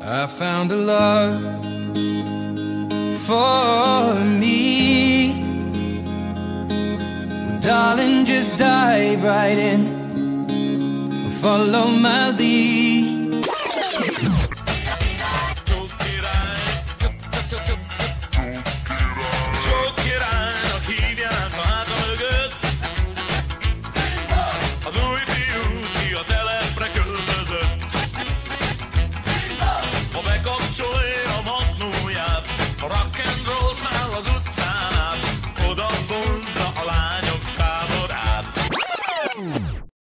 I found a love for me. Well, darling, just dive right in. Follow my lead.